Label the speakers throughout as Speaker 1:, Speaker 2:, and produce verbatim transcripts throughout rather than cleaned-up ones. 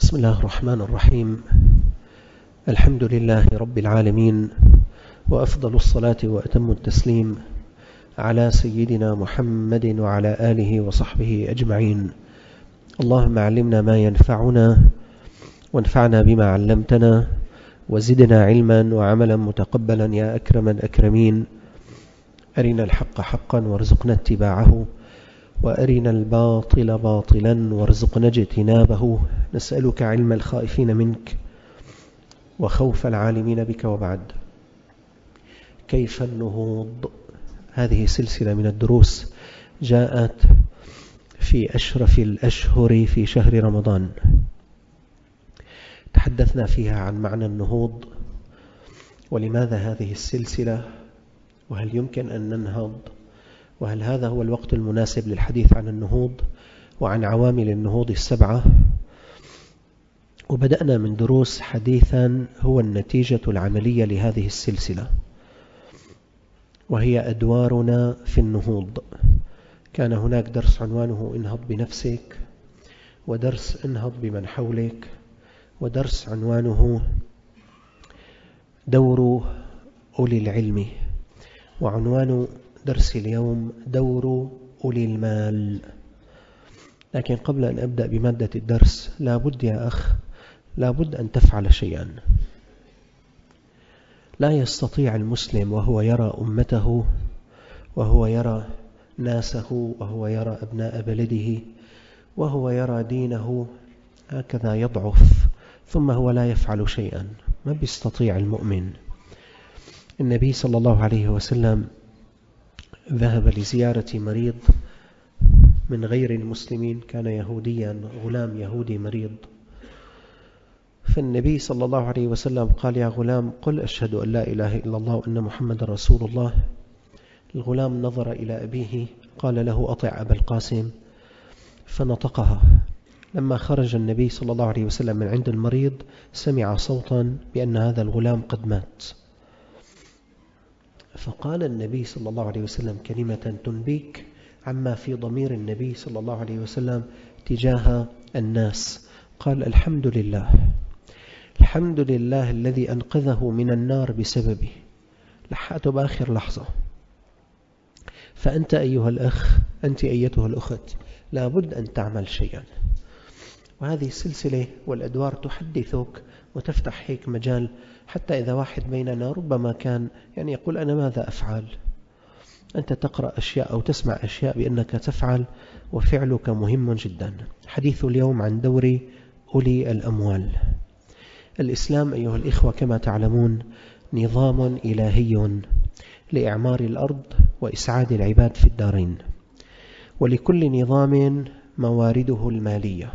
Speaker 1: بسم الله الرحمن الرحيم. الحمد لله رب العالمين، وأفضل الصلاة وأتم التسليم على سيدنا محمد وعلى آله وصحبه أجمعين. اللهم علمنا ما ينفعنا وانفعنا بما علمتنا وزدنا علما وعملا متقبلا يا أكرم الأكرمين. أرنا الحق حقا وارزقنا اتباعه، وأرنا الباطل باطلا وارزقنا اجتنابه. نسألك علم الخائفين منك وخوف العالمين بك. وبعد، كيف النهوض؟ هذه سلسلة من الدروس جاءت في أشرف الأشهر في شهر رمضان. تحدثنا فيها عن معنى النهوض، ولماذا هذه السلسلة، وهل يمكن أن ننهض، وهل هذا هو الوقت المناسب للحديث عن النهوض، وعن عوامل النهوض السبعة. وبدأنا من دروس حديثا هو النتيجة العملية لهذه السلسلة، وهي أدوارنا في النهوض. كان هناك درس عنوانه انهض بنفسك، ودرس انهض بمن حولك، ودرس عنوانه دور أولي العلم، وعنوان درس اليوم دور أولي المال. لكن قبل أن أبدأ بمادة الدرس، لابد يا أخ لابد أن تفعل شيئا. لا يستطيع المسلم وهو يرى أمته، وهو يرى ناسه، وهو يرى أبناء بلده، وهو يرى دينه هكذا يضعف ثم هو لا يفعل شيئا. ما بيستطيع المؤمن. النبي صلى الله عليه وسلم ذهب لزيارة مريض من غير المسلمين، كان يهوديا، غلام يهودي مريض. فالنبي صلى الله عليه وسلم قال: يا غلام، قل أشهد أن لا إله إلا الله وأن محمد رسول الله. الغلام نظر إلى أبيه، قال له: أطع أبا القاسم، فنطقها. لما خرج النبي صلى الله عليه وسلم من عند المريض، سمع صوتا بأن هذا الغلام قد مات. فقال النبي صلى الله عليه وسلم كلمة تنبيك عما في ضمير النبي صلى الله عليه وسلم تجاه الناس. قال: الحمد لله، الحمد لله الذي أنقذه من النار بسببه. لحقته بآخر لحظة. فأنت أيها الأخ، أنت أيتها الأخت، لابد أن تعمل شيئا. وهذه السلسلة والأدوار تحدثك وتفتح هيك مجال، حتى إذا واحد بيننا ربما كان يعني يقول: أنا ماذا أفعل؟ أنت تقرأ أشياء أو تسمع أشياء بأنك تفعل، وفعلك مهم جدا. حديث اليوم عن دور أولي الأموال. الإسلام أيها الإخوة كما تعلمون نظام إلهي لإعمار الأرض وإسعاد العباد في الدارين، ولكل نظام موارده المالية.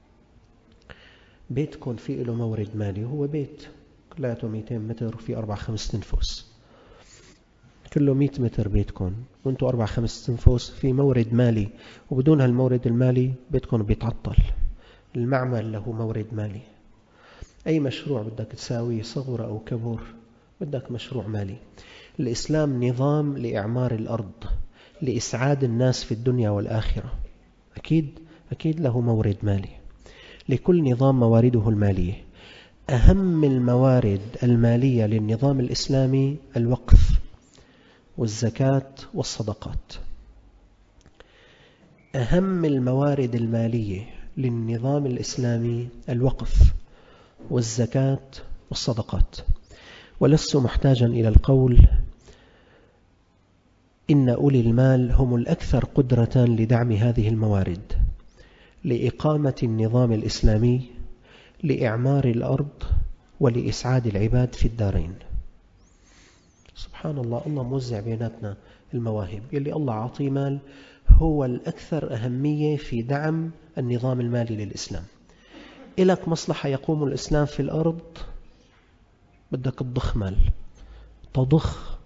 Speaker 1: بيتكم فيه له مورد مالي، هو بيت كلاته مئتين متر وفي أربع خمس تنفس، كله مئة متر بيتكم، وانتوا أربع خمس تنفس، في مورد مالي، وبدون هالمورد المالي بيتكم بيتعطل. المعمل له مورد مالي. أي مشروع بدك تساويه، صغر أو كبر، بدك مشروع مالي. الإسلام نظام لإعمار الأرض، لإسعاد الناس في الدنيا والآخرة. أكيد أكيد له مورد مالي. لكل نظام موارده المالية. أهم الموارد المالية للنظام الإسلامي الوقف والزكاة والصدقات. أهم الموارد المالية للنظام الإسلامي الوقف والزكاة والصدقات. ولست محتاجا إلى القول إن أولي المال هم الأكثر قدرة لدعم هذه الموارد، لإقامة النظام الإسلامي، لإعمار الأرض، ولإسعاد العباد في الدارين. سبحان الله، الله موزع بيناتنا المواهب. يلي الله عطيه مال هو الأكثر أهمية في دعم النظام المالي للإسلام. إلك مصلحة يقوم الإسلام في الأرض، بدك تضخ مال، تضخ.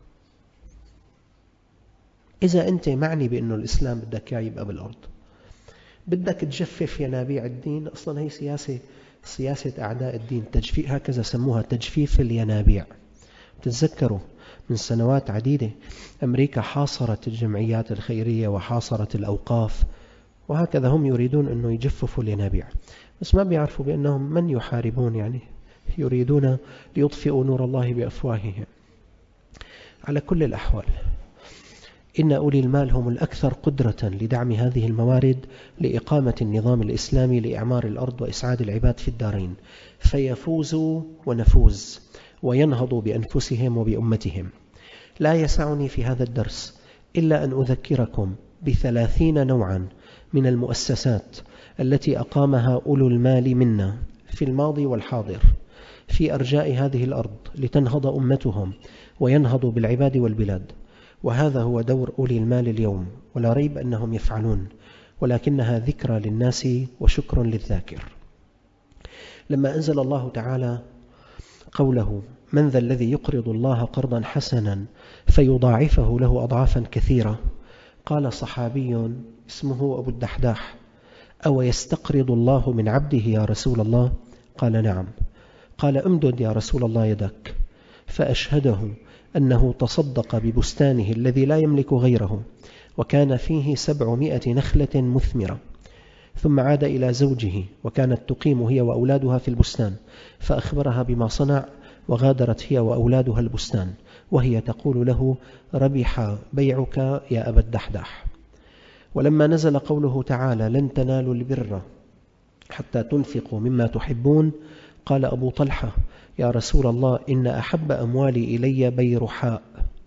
Speaker 1: إذا أنت معني بأنه الإسلام بدك يبقى بالأرض، بدك تجفف ينابيع الدين. أصلا هي سياسة سياسة أعداء الدين، تجفيف، هكذا سموها، تجفيف الينابيع. تتذكروا من سنوات عديدة أمريكا حاصرت الجمعيات الخيرية وحاصرت الأوقاف، وهكذا هم يريدون أنه يجففوا الينابيع، بس ما بيعرفوا بأنهم من يحاربون، يعني يريدون ليطفئوا نور الله بأفواههم. على كل الأحوال إن أولي المال هم الأكثر قدرة لدعم هذه الموارد لإقامة النظام الإسلامي لإعمار الأرض وإسعاد العباد في الدارين، فيفوزوا ونفوز وينهضوا بأنفسهم وبأمتهم. لا يسعني في هذا الدرس إلا أن أذكركم بثلاثين نوعا من المؤسسات التي أقامها أولو المال منا في الماضي والحاضر في أرجاء هذه الأرض لتنهض أمتهم وينهضوا بالعباد والبلاد. وهذا هو دور أولي المال اليوم، ولا ريب أنهم يفعلون، ولكنها ذكرى للناس وشكر للذاكر. لما أنزل الله تعالى قوله من ذا الذي يقرض الله قرضا حسنا فيضاعفه له أضعافا كثيرة، قال صحابي اسمه أبو الدحداح: أو يستقرض الله من عبده يا رسول الله؟ قال نعم. قال امدد يا رسول الله يدك، فأشهده أنه تصدق ببستانه الذي لا يملك غيره، وكان فيه سبعمائة نخلة مثمرة. ثم عاد إلى زوجه، وكانت تقيم هي وأولادها في البستان، فأخبرها بما صنع، وغادرت هي وأولادها البستان وهي تقول له: ربح بيعك يا أبا الدحداح. ولما نزل قوله تعالى: لن تنالوا البر حتى تنفقوا مما تحبون، قال أبو طلحة: يا رسول الله إن أحب أموالي إلي بيرحاء.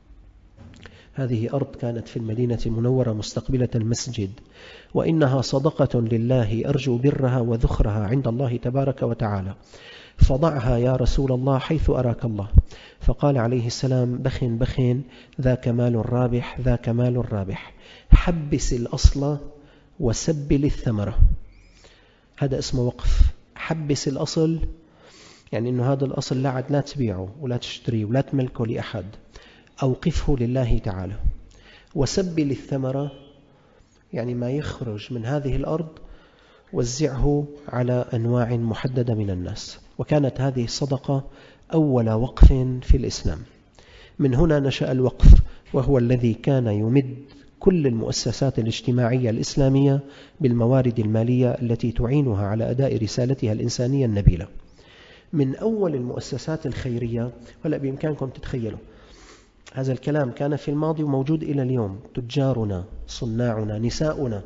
Speaker 1: هذه أرض كانت في المدينة المنورة مستقبلة المسجد، وإنها صدقة لله أرجو برها وذخرها عند الله تبارك وتعالى، فضعها يا رسول الله حيث أراك الله. فقال عليه السلام: بخ بخ، ذاك مال رابح، ذاك مال رابح، حبس الأصل وسبل الثمرة. هذا اسمه وقف. حبس الأصل يعني أنه هذا الأصل لا عد لا تبيعه ولا تشتريه ولا تملكه لأحد، أوقفه لله تعالى. وسبل الثمرة يعني ما يخرج من هذه الأرض وزعه على أنواع محددة من الناس. وكانت هذه الصدقة أول وقف في الإسلام. من هنا نشأ الوقف، وهو الذي كان يمد كل المؤسسات الاجتماعية الإسلامية بالموارد المالية التي تعينها على أداء رسالتها الإنسانية النبيلة. من أول المؤسسات الخيرية، ولا بإمكانكم تتخيلوا هذا الكلام كان في الماضي وموجود إلى اليوم. تجارنا، صناعنا، نساؤنا،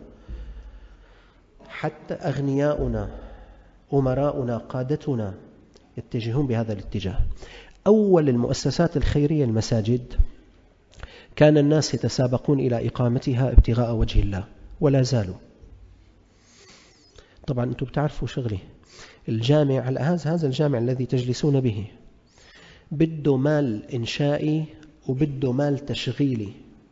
Speaker 1: حتى أغنياؤنا، أمراؤنا، قادتنا يتجهون بهذا الاتجاه. أول المؤسسات الخيرية المساجد، كان الناس يتسابقون إلى إقامتها ابتغاء وجه الله، ولا زالوا. طبعا أنتم بتعرفوا شغلي، الجامع هذا الجامع الذي تجلسون به بده مال إنشائي وبده مال تشغيلي.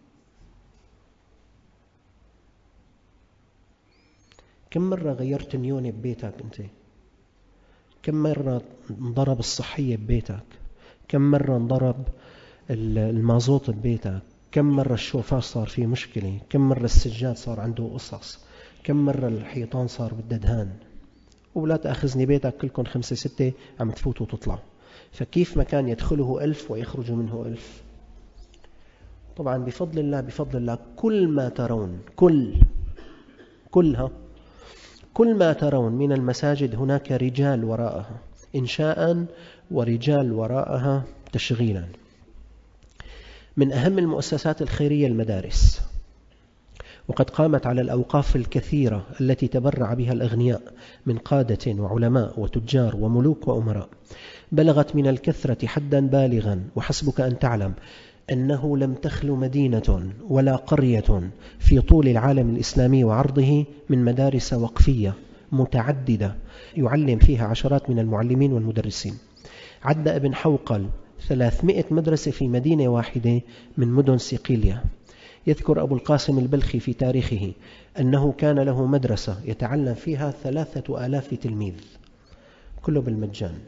Speaker 1: كم مرة غيرت نيوني ببيتك أنت؟ كم مرة انضرب الصحية ببيتك؟ كم مرة انضرب المازوت ببيتك؟ كم مرة الشوفاج صار فيه مشكلة؟ كم مرة السجاد صار عنده قصص؟ كم مرة الحيطان صار بالدهان؟ ولا تأخذني بيتك كلكم خمسة ستة عم تفوتوا وتطلعوا. فكيف مكان يدخله ألف ويخرج منه ألف؟ طبعا بفضل الله بفضل الله كل ما ترون كل كلها كل ما ترون من المساجد هناك رجال وراءها إنشاء ورجال وراءها تشغيلا. من أهم المؤسسات الخيرية المدارس، وقد قامت على الأوقاف الكثيرة التي تبرع بها الأغنياء من قادة وعلماء وتجار وملوك وأمراء، بلغت من الكثرة حدا بالغا. وحسبك أن تعلم أنه لم تخلو مدينة ولا قرية في طول العالم الإسلامي وعرضه من مدارس وقفية متعددة يعلم فيها عشرات من المعلمين والمدرسين. عد ابن حوقل ثلاثمائة مدرسة في مدينة واحدة من مدن صقلية. يذكر أبو القاسم البلخي في تاريخه أنه كان له مدرسة يتعلم فيها ثلاثة آلاف تلميذ، كله بالمجان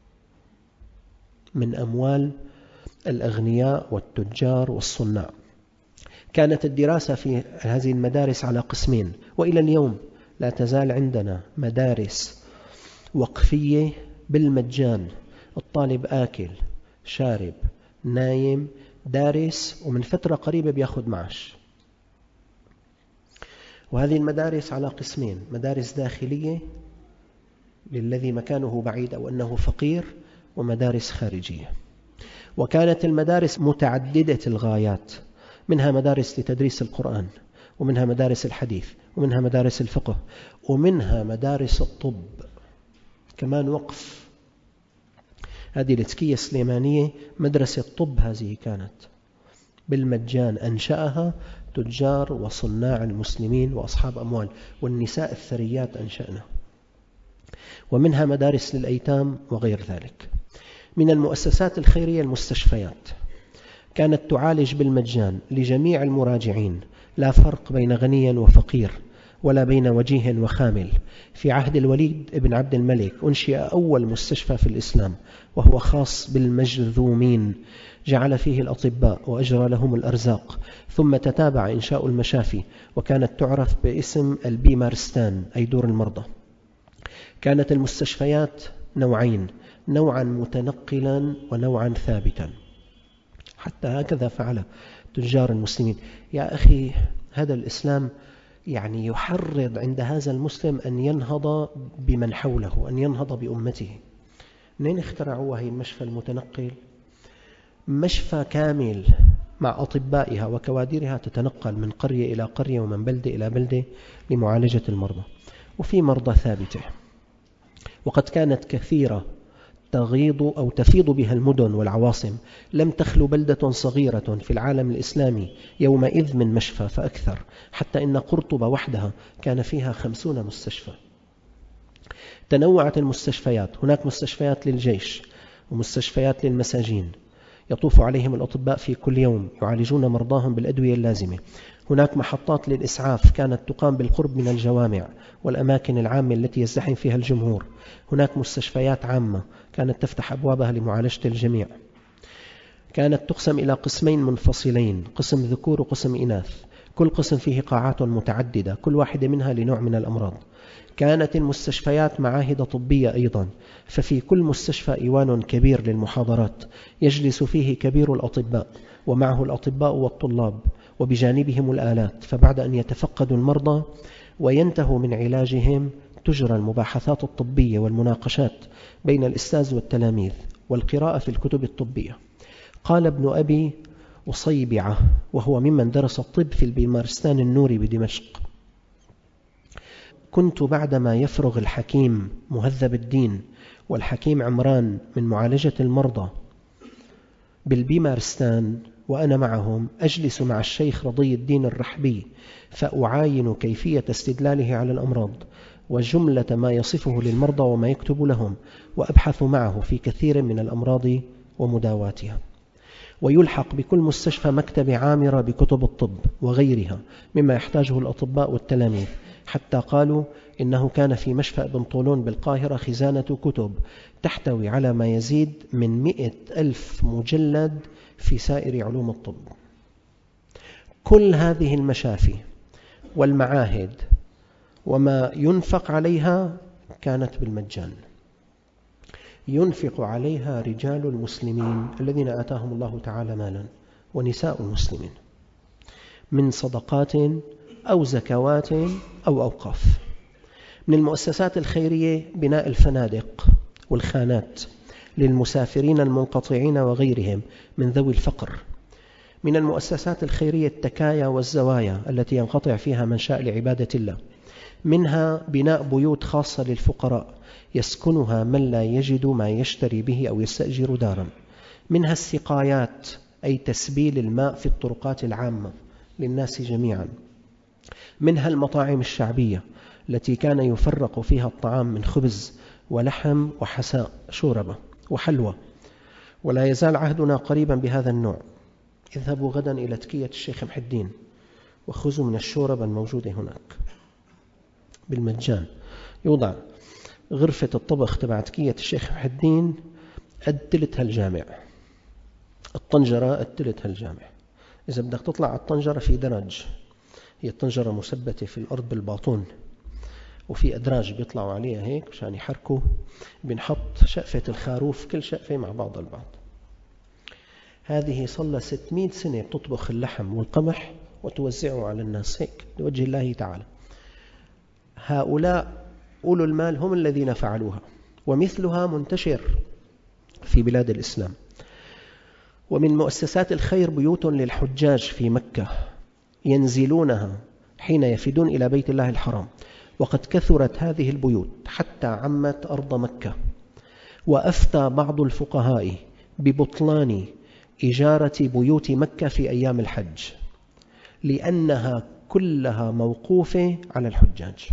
Speaker 1: من أموال الأغنياء والتجار والصناع. كانت الدراسة في هذه المدارس على قسمين، وإلى اليوم لا تزال عندنا مدارس وقفية بالمجان. الطالب آكل شارب نايم دارس، ومن فترة قريبة بياخد معاش. وهذه المدارس على قسمين: مدارس داخلية للذي مكانه بعيد أو أنه فقير، ومدارس خارجية. وكانت المدارس متعددة الغايات، منها مدارس لتدريس القرآن، ومنها مدارس الحديث، ومنها مدارس الفقه، ومنها مدارس الطب كمان وقف. هذه التكية السليمانية مدرسة طب، هذه كانت بالمجان، أنشأها تجار وصناع المسلمين وأصحاب أموال، والنساء الثريات أنشأنا. ومنها مدارس للأيتام وغير ذلك. من المؤسسات الخيرية المستشفيات، كانت تعالج بالمجان لجميع المراجعين، لا فرق بين غني وفقير، ولا بين وجيه وخامل. في عهد الوليد بن عبد الملك أنشئ أول مستشفى في الإسلام، وهو خاص بالمجذومين، جعل فيه الأطباء وأجرى لهم الأرزاق، ثم تتابع إنشاء المشافي، وكانت تعرف باسم البيمارستان أي دور المرضى. كانت المستشفيات نوعين: نوعا متنقلا ونوعا ثابتا، حتى هكذا فعل تجار المسلمين. يا أخي، هذا الإسلام يعني يحرض عند هذا المسلم أن ينهض بمن حوله، أن ينهض بأمته. منين اخترعوا هي المشفى المتنقل؟ مشفى كامل مع أطبائها وكوادرها، تتنقل من قرية إلى قرية ومن بلدة إلى بلدة لمعالجة المرضى. وفي مرضى ثابتة، وقد كانت كثيرة تغيض أو تفيض بها المدن والعواصم. لم تخلو بلدة صغيرة في العالم الإسلامي يومئذ من مشفى فأكثر، حتى إن قرطبة وحدها كان فيها خمسون مستشفى. تنوعت المستشفيات، هناك مستشفيات للجيش ومستشفيات للمساجين، يطوف عليهم الأطباء في كل يوم يعالجون مرضاهم بالأدوية اللازمة. هناك محطات للإسعاف كانت تقام بالقرب من الجوامع والأماكن العامة التي يزدحم فيها الجمهور. هناك مستشفيات عامة كانت تفتح أبوابها لمعالجة الجميع. كانت تقسم إلى قسمين منفصلين: قسم ذكور وقسم إناث، كل قسم فيه قاعات متعددة، كل واحدة منها لنوع من الأمراض. كانت المستشفيات معاهد طبية أيضا، ففي كل مستشفى إيوان كبير للمحاضرات يجلس فيه كبير الأطباء، ومعه الأطباء والطلاب، وبجانبهم الآلات. فبعد أن يتفقدوا المرضى وينتهوا من علاجهم، تجرى المباحثات الطبية والمناقشات بين الأستاذ والتلاميذ، والقراءة في الكتب الطبية. قال ابن أبي أصيبعة، وهو ممن درس الطب في البيمارستان النوري بدمشق: كنت بعدما يفرغ الحكيم مهذب الدين والحكيم عمران من معالجة المرضى بالبيمارستان وأنا معهم، أجلس مع الشيخ رضي الدين الرحبي فأعاين كيفية استدلاله على الأمراض وجملة ما يصفه للمرضى وما يكتب لهم، وأبحث معه في كثير من الأمراض ومداواتها. ويلحق بكل مستشفى مكتبة عامرة بكتب الطب وغيرها مما يحتاجه الأطباء والتلاميذ، حتى قالوا إنه كان في مشفى ابن طولون بالقاهرة خزانة كتب تحتوي على ما يزيد من مئة ألف مجلد في سائر علوم الطب. كل هذه المشافي والمعاهد وما ينفق عليها كانت بالمجان، ينفق عليها رجال المسلمين الذين آتاهم الله تعالى مالا، ونساء المسلمين، من صدقات أو زكوات أو أوقاف. من المؤسسات الخيرية بناء الفنادق والخانات للمسافرين المنقطعين وغيرهم من ذوي الفقر. من المؤسسات الخيرية التكايا والزوايا التي ينقطع فيها من شاء لعبادة الله. منها بناء بيوت خاصة للفقراء يسكنها من لا يجد ما يشتري به أو يستأجر دارا. منها السقايات أي تسبيل الماء في الطرقات العامة للناس جميعا. منها المطاعم الشعبية التي كان يفرق فيها الطعام من خبز ولحم وحساء شوربة وحلوى. ولا يزال عهدنا قريبا بهذا النوع. اذهبوا غدا إلى تكية الشيخ محي الدين وخذوا من الشوربة الموجودة هناك بالمجان. يوضع غرفة الطبخ تبع تكية الشيخ محي الدين قد تلت هالجامع، الطنجرة قد تلت هالجامع. إذا بدك تطلع على الطنجرة في درج، هي الطنجرة مثبتة في الأرض بالباطون، وفي أدراج بيطلعوا عليها هيك مشان يحركوا، بنحط شقفة الخاروف كل شقفة مع بعض البعض. هذه صلى ستمائة سنة بتطبخ اللحم والقمح وتوزعه على الناس هيك لوجه الله تعالى. هؤلاء أولو المال هم الذين فعلوها، ومثلها منتشر في بلاد الإسلام. ومن مؤسسات الخير بيوت للحجاج في مكة ينزلونها حين يفدون إلى بيت الله الحرام، وقد كثرت هذه البيوت حتى عمت أرض مكة. وأفتى بعض الفقهاء ببطلان إجارة بيوت مكة في أيام الحج، لأنها كلها موقوفة على الحجاج.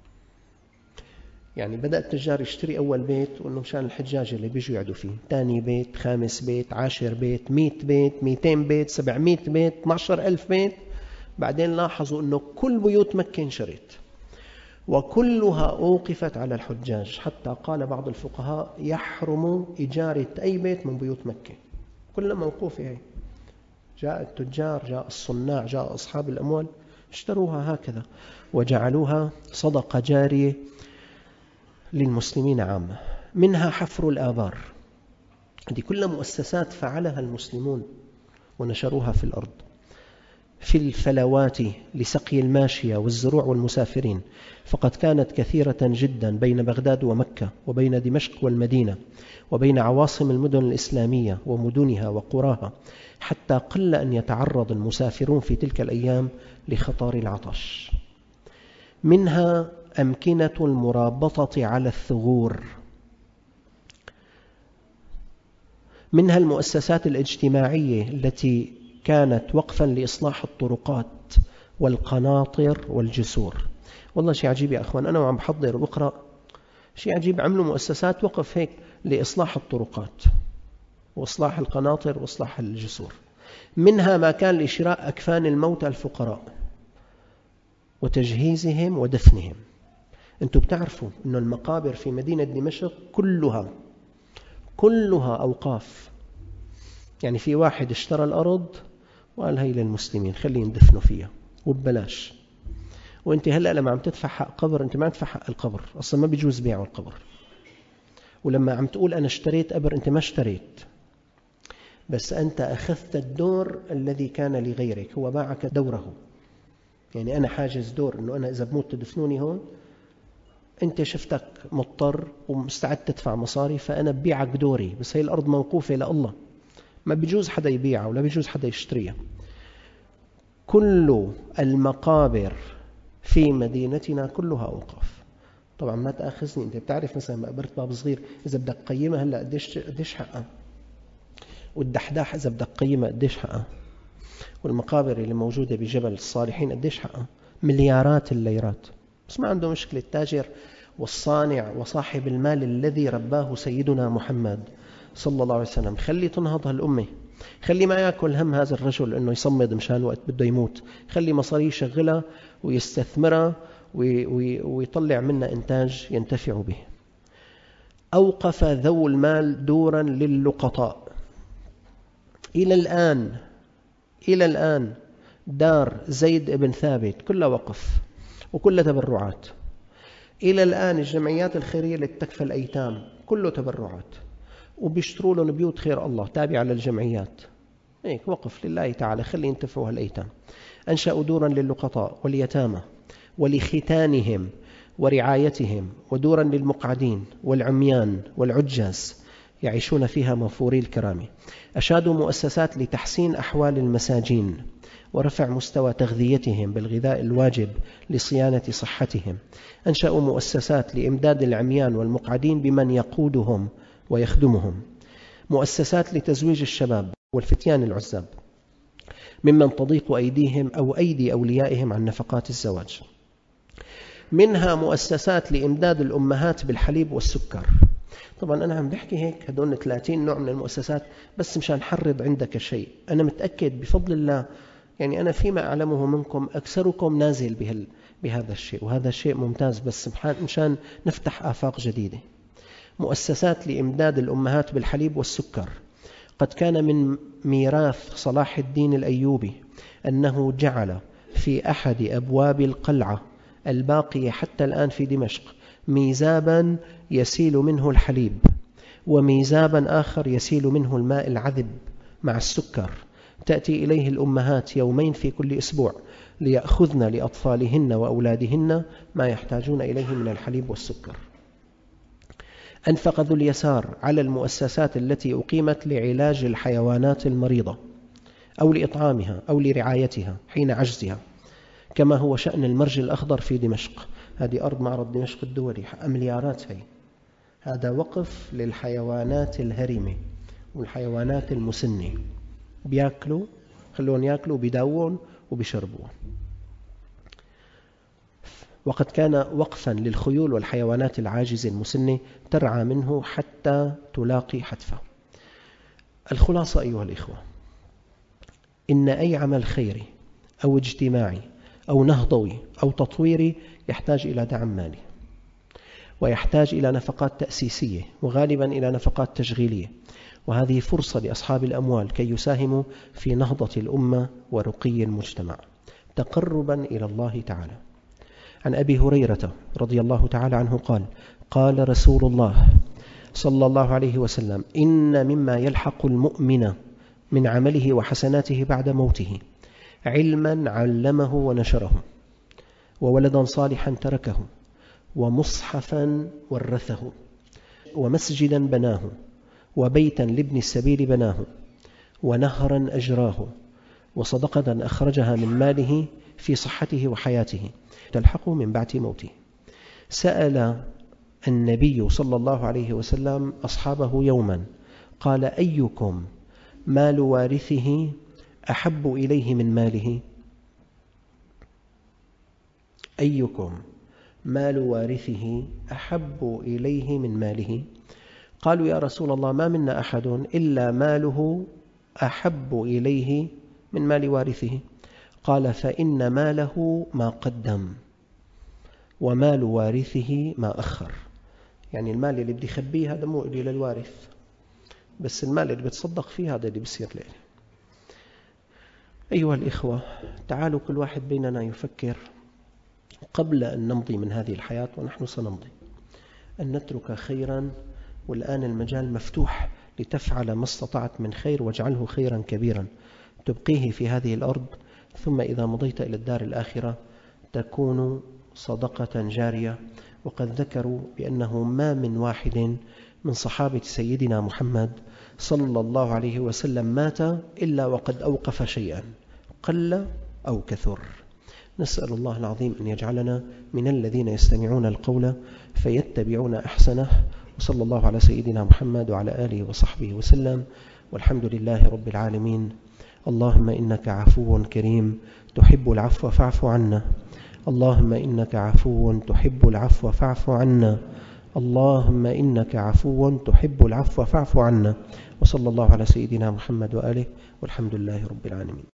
Speaker 1: يعني بدأ التجار يشتري أول بيت وأنه مشان الحجاج اللي بيجوا يعدوا فيه، ثاني بيت، خامس بيت، عاشر بيت، مئة بيت، مئتين بيت، سبعمئة بيت، اثني عشر ألف بيت. بعدين لاحظوا أنه كل بيوت مكة انشرت وكلها أوقفت على الحجاج، حتى قال بعض الفقهاء يحرم إجارة أي بيت من بيوت مكة، كلها موقوفة. هي جاء التجار، جاء الصناع، جاء أصحاب الأموال اشتروها هكذا وجعلوها صدقة جارية للمسلمين عامة. منها حفر الآبار، هذه كلها مؤسسات فعلها المسلمون ونشروها في الأرض. في الفلوات لسقي الماشية والزروع والمسافرين، فقد كانت كثيرة جدا بين بغداد ومكة وبين دمشق والمدينة وبين عواصم المدن الإسلامية ومدنها وقراها، حتى قل أن يتعرض المسافرون في تلك الأيام لخطر العطش. منها أمكنة المرابطة على الثغور، منها المؤسسات الاجتماعية التي كانت وقفا لإصلاح الطرقات والقناطر والجسور. والله شيء عجيب يا أخوان، أنا وعم بحضر وبقرأ شيء عجيب، عملوا مؤسسات وقف هيك لإصلاح الطرقات وإصلاح القناطر وإصلاح الجسور. منها ما كان لشراء أكفان الموتى الفقراء وتجهيزهم ودفنهم. أنتم بتعرفوا أن المقابر في مدينة دمشق كلها كلها أوقاف، يعني في واحد اشترى الأرض وقال هي للمسلمين خلي يندفنوا فيها وببلاش. وانت هلأ لما عم تدفع حق قبر انت ما تدفع حق القبر، أصلا ما بيجوز بيعوا القبر. ولما عم تقول أنا اشتريت قبر انت ما اشتريت، بس أنت أخذت الدور الذي كان لغيرك، هو باعك دوره. يعني أنا حاجز دور أنه أنا إذا بموت تدفنوني هون، أنت شفتك مضطر ومستعد تدفع مصاري فأنا ببيعك دوري، بس هي الأرض موقوفة لله، ما بيجوز حدا يبيعها ولا بيجوز حدا يشتريها. كل المقابر في مدينتنا كلها أوقاف. طبعا ما تأخذني، أنت بتعرف مثلا مقبرة باب صغير إذا بدك قيمة هلأ قديش قديش حقها، والدحداح إذا بدك قيمة قديش حقها، والمقابر اللي موجودة بجبل الصالحين قديش حقها، مليارات الليرات. بس ما عنده مشكلة التاجر والصانع وصاحب المال الذي رباه سيدنا محمد صلى الله عليه وسلم، خلي تنهض هالأمة، خلي ما يأكل هم هذا الرجل أنه يصمد مشان وقت بده يموت، خلي مصاريه يشغلها ويستثمرها ويطلع منها إنتاج ينتفع به. أوقف ذو المال دورا للقطاء. إلى الآن إلى الآن دار زيد بن ثابت كلها وقف وكلها تبرعات. إلى الآن الجمعيات الخيرية اللي تكفى الأيتام كله تبرعات، وبيشتروا لهم بيوت خير الله تابعة للجمعيات، هيك وقف لله تعالى خلي ينتفعوا هالأيتام. أنشأوا دورا للقطاء واليتامى ولختانهم ورعايتهم، ودورا للمقعدين والعميان والعجاز يعيشون فيها موفوري الكرامة. أشادوا مؤسسات لتحسين أحوال المساجين ورفع مستوى تغذيتهم بالغذاء الواجب لصيانة صحتهم. أنشأوا مؤسسات لإمداد العميان والمقعدين بمن يقودهم ويخدمهم. مؤسسات لتزويج الشباب والفتيان العزاب ممن تضيق أيديهم أو أيدي أوليائهم عن نفقات الزواج. منها مؤسسات لإمداد الأمهات بالحليب والسكر. طبعا أنا عم بحكي هيك هدول ثلاثين نوع من المؤسسات بس مشان حرض عندك شيء. أنا متأكد بفضل الله، يعني أنا فيما أعلمه منكم أكثركم نازل بهال بهذا الشيء، وهذا الشيء ممتاز، بس مشان نفتح آفاق جديدة. مؤسسات لإمداد الأمهات بالحليب والسكر. قد كان من ميراث صلاح الدين الأيوبي أنه جعل في أحد أبواب القلعة الباقية حتى الآن في دمشق ميزابا يسيل منه الحليب، وميزابا آخر يسيل منه الماء العذب مع السكر، تأتي إليه الأمهات يومين في كل أسبوع ليأخذن لأطفالهن وأولادهن ما يحتاجون إليه من الحليب والسكر. أنفق ذو اليسار على المؤسسات التي أقيمت لعلاج الحيوانات المريضة أو لإطعامها أو لرعايتها حين عجزها، كما هو شأن المرج الأخضر في دمشق. هذه أرض معرض دمشق الدولي، مليارات هي. هذا وقف للحيوانات الهرمة والحيوانات المسنة، بيأكلوا، خلون يأكلوا، بيداوون وبيشربون. وقد كان وقفا للخيول والحيوانات العاجزة المسنة ترعى منه حتى تلاقي حتفه. الخلاصة أيها الإخوة، إن أي عمل خيري أو اجتماعي أو نهضوي أو تطويري يحتاج إلى دعم مالي، ويحتاج إلى نفقات تأسيسية، وغالبا إلى نفقات تشغيلية، وهذه فرصة لأصحاب الأموال كي يساهموا في نهضة الأمة ورقي المجتمع تقربا إلى الله تعالى. عن أبي هريرة رضي الله تعالى عنه قال: قال رسول الله صلى الله عليه وسلم: إن مما يلحق المؤمن من عمله وحسناته بعد موته علما علمه ونشره، وولدا صالحا تركه، ومصحفا ورثه، ومسجدا بناه، وبيتا لابن السبيل بناه، ونهرا أجراه، وصدقة أخرجها من ماله في صحته وحياته تلحقه من بعد موته. سأل النبي صلى الله عليه وسلم أصحابه يوما قال: أيكم مال وارثه أحب إليه من ماله؟ أيكم مال وارثه أحب إليه من ماله؟ قالوا: يا رسول الله، ما منا أحد إلا ماله أحب إليه من مال وارثه. قال: فإن ماله ما قدم، ومال وارثه ما أخر. يعني المال اللي بدي خبيه هذا مو إلي للوارث، بس المال اللي بتصدق فيه هذا اللي بيصير لي. أيها الإخوة، تعالوا كل واحد بيننا يفكر قبل أن نمضي من هذه الحياة، ونحن سنمضي، أن نترك خيرا، والآن المجال مفتوح لتفعل ما استطعت من خير، واجعله خيرا كبيرا تبقيه في هذه الأرض، ثم إذا مضيت إلى الدار الآخرة تكون صدقة جارية. وقد ذكروا بأنه ما من واحد من صحابة سيدنا محمد صلى الله عليه وسلم مات إلا وقد أوقف شيئا قل أو كثر. نسأل الله العظيم أن يجعلنا من الذين يستمعون القول فيتبعون أحسنه، وصلى الله على سيدنا محمد وعلى آله وصحبه وسلم، والحمد لله رب العالمين. اللهم إنك عفو كريم تحب العفو فاعف عنا. اللهم إنك عفو تحب العفو فاعف عنا. اللهم إنك عفو تحب العفو فاعف عنا. وصلى الله على سيدنا محمد وآله، والحمد لله رب العالمين.